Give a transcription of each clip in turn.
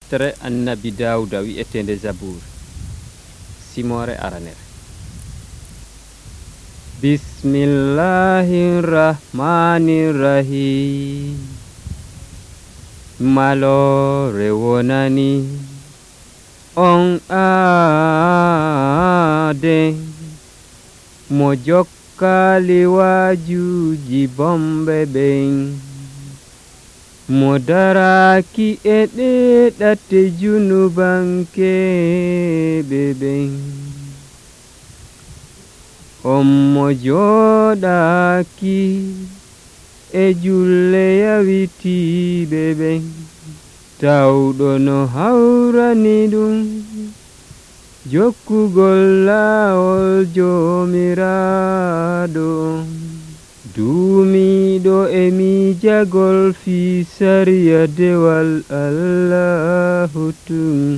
deftere annabi Dawuda wi'etende Zabur simore aranere. Bismillahirrahmanirrahim. Malore wonani on ade mo jokkali wajuji bombe ben mo daraki e ɗeɗate junubanke ben on mo joɗaki e julle yawitiɓe ben tawɗo no hawrani ɗum jokkugol laawol jomiraɗo duumiɗo e miijagol fi sariya dewal Allahu tun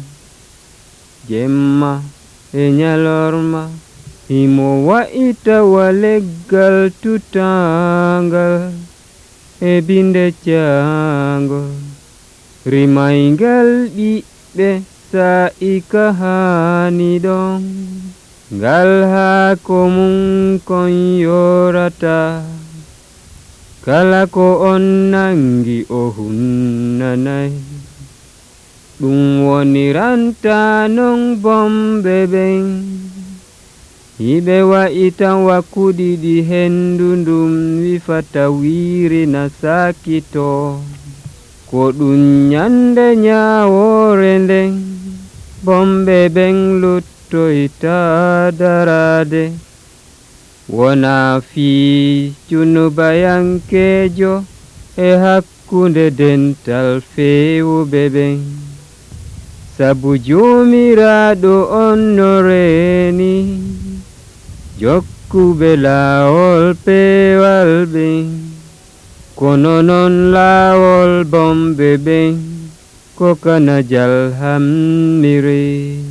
jemma e ñalorma himo wa'itawa leggal tutangal e binde cangol rimaygal ɓiɓɓe sa'ika hani ɗon ngal haako mum kon yorata kala ko on nangi o hunnanay ɗum woni ranta non bombe ben hiɓe wa'itan wakkuɗiɗi hendu ndum wifata wirina sakito ko ɗum nyande nyawore nden bombe ben luttoyta darade wona fi junubayankejo e hakkunde dental fewuɓe ben sabu jomiraɗo on no reni jokkuɓe laawol pewal ben kono non laawol bombe ben ko kana jalhammire.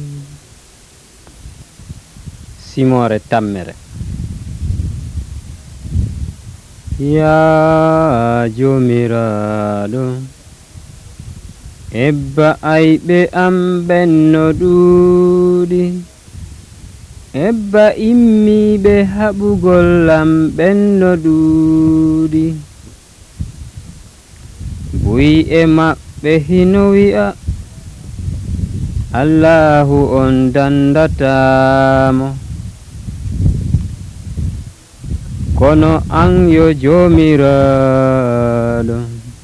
Simore tammere. Ya jomiraɗo ebba ayɓe am benno ɗuuɗi ebba immiɓe haɓugol am benno ɗuuɗi bu'e maɓɓe hino wi'a Allahu on dandatamo kono an yo jomiraɗo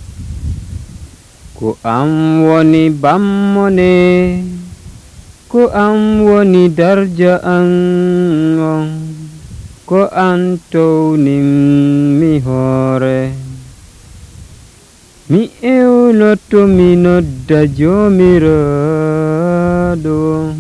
ko an woni bammone ko an woni darja an on ko an towninmi hoore mi ewnoto mi nodda jomiraɗo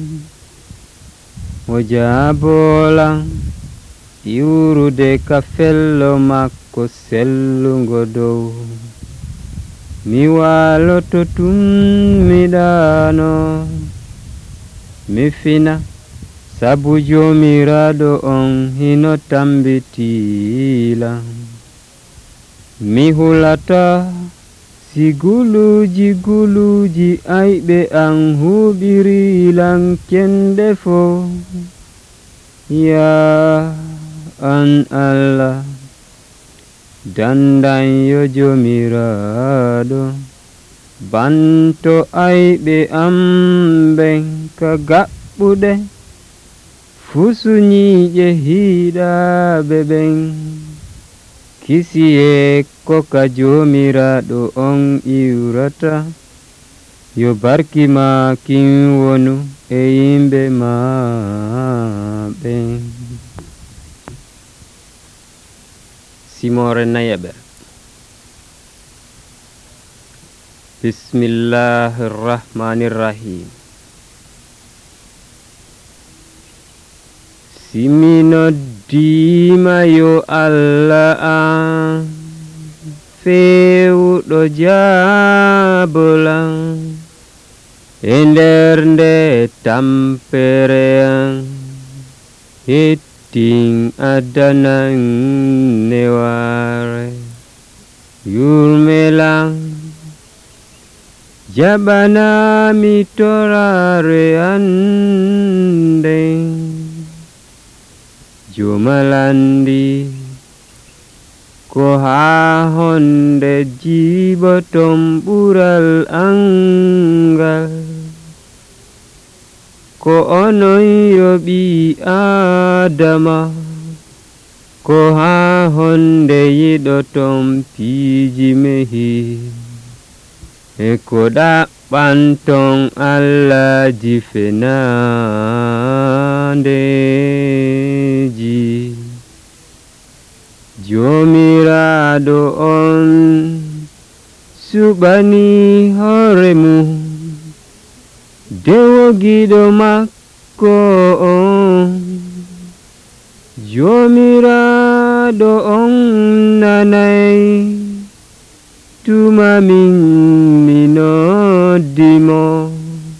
o jaabolan iwrude ka fello makko sellungo dow mi waloto tun mi ɗano mi fina sabu jomiraɗo on hino tambitila mi hulata si guluji ayɓe an huɓirilan kende fo ya an Allah dandan yo jomiraɗo banto ayɓe am ben ka gaɓɓuɗe fusuñiije hiiɗaɓe ben kisiye ko ka jomiraɗo on iwrata yo barki ma kin wonu e yimɓe maɓe. Simore nayaɓere. Bismillahirrahmanirrahim. Simino dima yo Allah an fewuɗo jaabolan e nder nde tampere an hetting adanan newa yurmelan Jabana mitorare ande Jumalandi Ko ha honde jibotom bural anggal Ko ono yobi adama Ko ha honde yidotom piji mehi Eko da pantong Allah jifenandeji Jomirado on subani horemu Dewo gido makko on Jomirado on nanai Tuma minodimo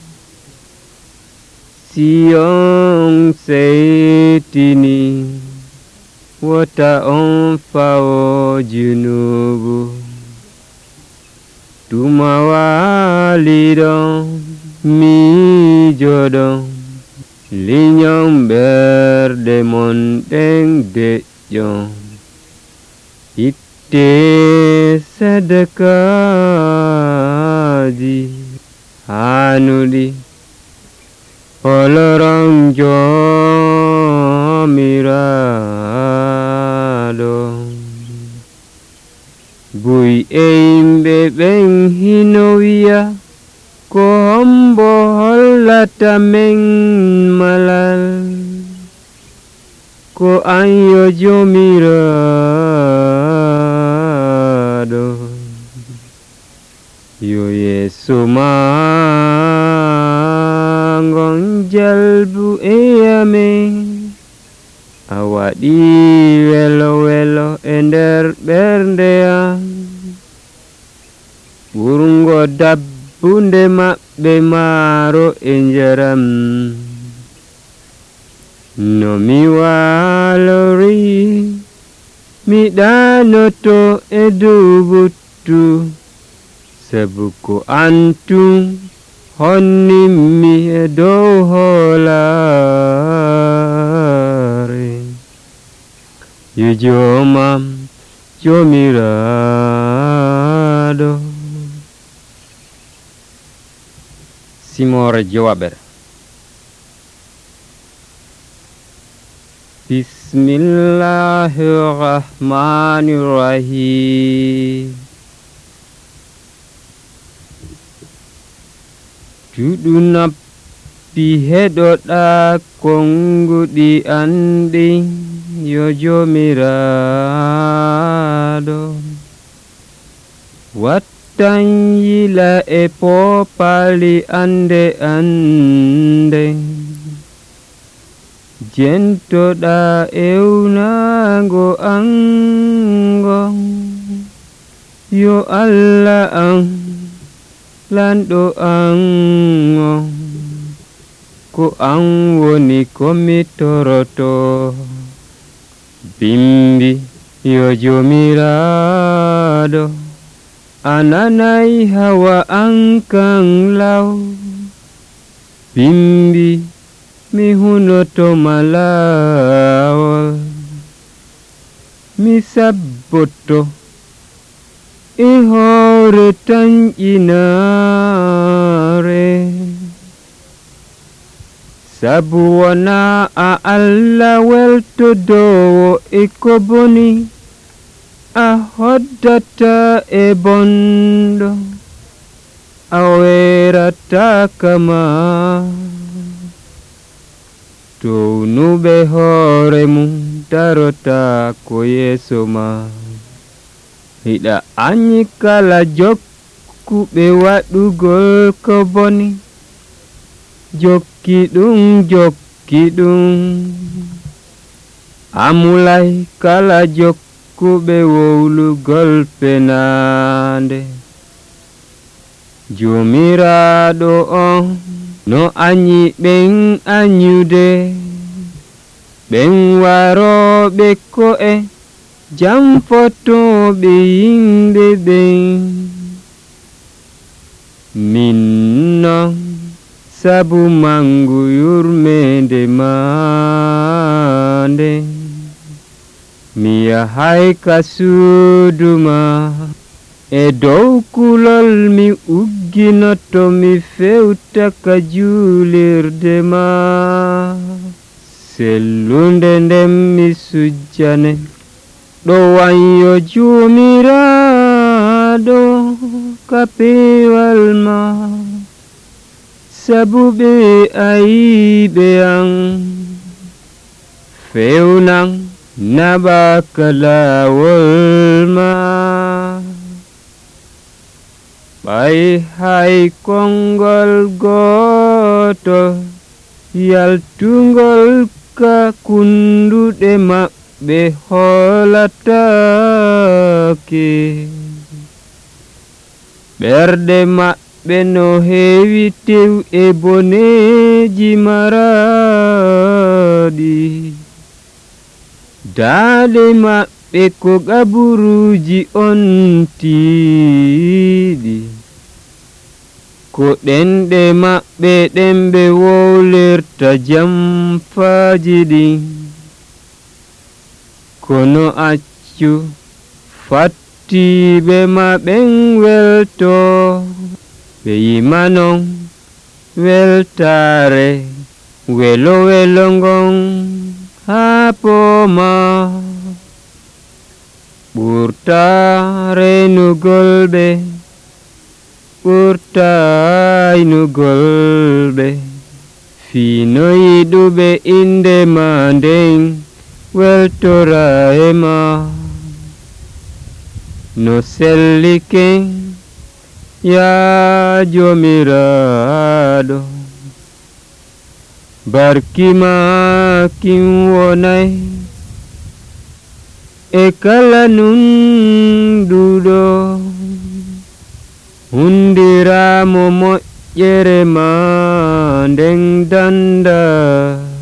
Siong seitini Wata on fao junubu Tuma walidon mi jodon Linyong berdemon deng dejon Ite sedekaji Hanudi Olorong jomirado Bui eimbe beng hinowia Ko hombo holata meng malal Ko ayo jomirado Yo Yesu mangon jalbu eyame Awadi welo ender berdea Burunggo dabbunde maɓɓe maro enjaram No mi walori mi ɗanoto e dubuttu Sabuko antum honnimmi e dow hoolare Yo jomam jomirado Simore jawaber Bismillahirrahmanirrahim Juduna pihedoɗa konguɗi andi yo jomirado Wattan yila e popali ande Jentoɗa ewnago ango Yo Allah an Lando ango Ko an woni komi toroto Bimbi yo jomirado Ananai hawa angkang law Bimbi mi hunoto malawol Mi sabboto hore tan inare Sabu wona a Allah weltodowo eko boni A hoddata e bondo A werata kama Townube hore mum darota ko yeso ma Hiɗa anyi kala jokkuɓe waɗugol ko boni Jokki ɗum Amulai kala jokkuɓe wowlugol penande Jomiraɗo on no anyi ɓen anyude ɓen waroɓe ko'e jamfotoɓe yimɓe ɓen minno sabu mangu yurmende mande mi yahay kasuduma e dow kulol mi ugginoto mi fewta ka julirde ma sellunde ndem mi sujjane ɗo wanyo jomiraɗo ka pewal ma sabu ɓe ayiɓe an fewnan naɓa ka lawol ma ɓay hay kongol goto yaltungol ka kunduɗe maɓɓe holatake ɓerɗe maɓɓe no heewi tew e boneji maraɗi daade maɓɓe ko gaburuji on tiiɗi ko ɗenɗe maɓɓe ɗemɓe wowlirta jamfaji ɗin kono accu fattiɓe maɓen welto ɓe yimanon weltare welo welo ngon ha poma ɓurta renugol ɓe ɓurta aynugol ɓe fino yiɗuɓe inde ma nden weltora e ma no sellike ya jomiraɗo barki ma kin wonay e kala nunduɗo hundiramo moƴƴere ma nden danda